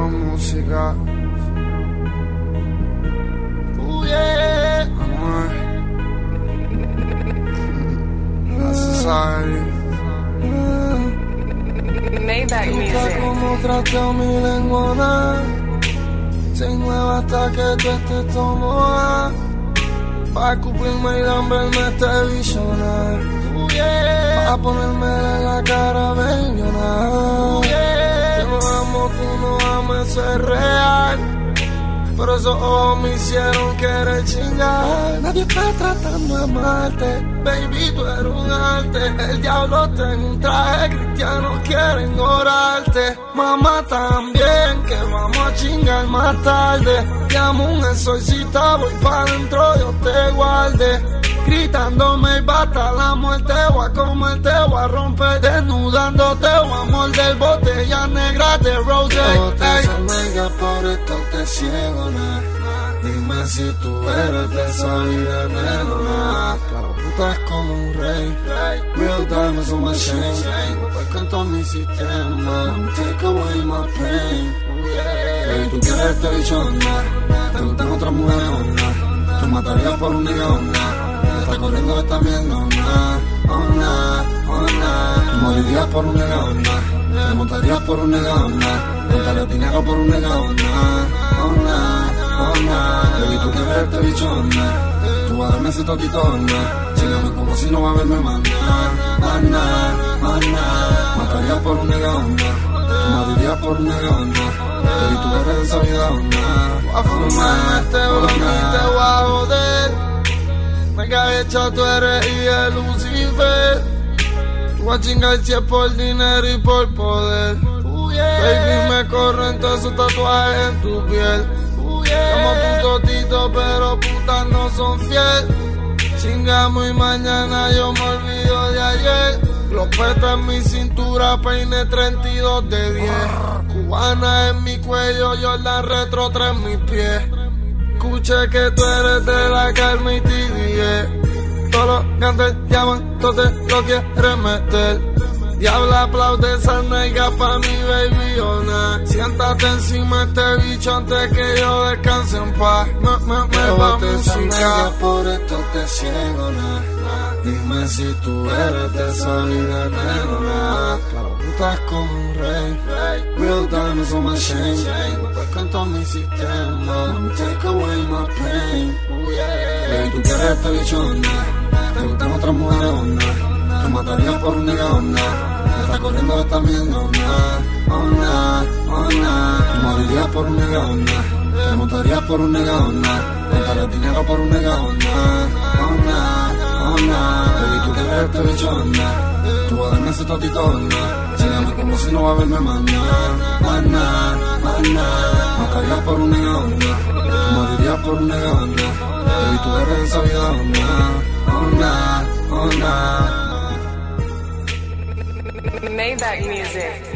con música. Yeah. Amor. Necessary. Maybach Music. Como trateo mi lengua, se mueve hasta que tú estés tomada. Pa' cumplirme y verme televisionar. Pa' ponerme en la cara bellona. Yo no amo, tú no ames, eso es real. Pero esos ojos me hicieron querer chingar. Nadie está tratando de amarte, baby, tú eres un arte. El diablo te en un traje cristiano, quiere ignorarte. Mamá también, que vamos a chingar más tarde. Llamo un exorcista, voy pa' dentro, Dios te guarde. Gritándome basta la muerte, voy a comerte, voy a romper. Desnudándote, voy a morder botellas negras de rose. Botella negra, por esto te ciego, nah. Dime si tú eres de esa vida negra. Claro, tú estás como un rey. Real diamonds on my chain. Voy con todo mi sistema. Take away my pain. Baby, tú quieres este bichona. Te gustan otras mujeres o nah. Tú matarías por un nigga o nah. Está corriendo, está viendo, nah, oh nah, oh nah. Tú morirías por un nega, oh nah. Te montarías por un nega, oh nah. Contarías dinero por un nega, oh nah, oh nah, oh nah. Baby, tú quieres este bicho, oh nah. Tú vas a darme ese toquito, oh nah. Chígame como si no va a verme más, nah, oh nah, oh nah. Matarías por un nega, oh nah. Tú morirías por un nega, oh nah. Baby, tú eres de esa vida, oh nah. A fumar este blon y te voy a joder. Mega hecha tú eres y el Lucifer. Tú vas a chingar si es por dinero y por poder. Baby, me corren todos esos tatuajes en tu piel. Como tu totito, pero putas no son fiel. Chingamos y mañana yo me olvido de ayer. Los petas en mi cintura, peine 32 de 10. Cubana en mi cuello, Jordan retro 3 en mis pies. Escuché que tú eres de la calma y TDE. Todos los gantes llaman, tú te lo quieres meter. Diabla aplaude esa nalga pa' mi baby, ona. Siéntate encima de este bicho antes que yo descanse en paz. Me va música. Por esto te ciego, nah. Dime si tú eres de esa vida negra. Claro, tú estás como un rey. Real diamonds on my chain. Voy con todo mi sistema. Take away my pain. Baby, tú quieres este bicho, nah. Te gustan otras mujeres, oh nah. Tú matarías por un nigga, oh nah. Está corriendo, está viendo, oh nah, oh nah, oh nah. Tú morirías por un nigga, oh nah. Te montarías por un nigga, oh nah. Contarías dinero por un nigga, oh nah, oh nah, oh nah. Baby, tú quieres este bicho, oh nah. Tú vas a darme ese totito, oh nah. Chígame como si no va a verme más, nah, oh nah, oh nah. Matarías por un nigga, oh nah. Tú morirías por un nigga, oh nah. Baby, tú eres de esa vida, oh nah, oh nah, oh nah. Maybach Music.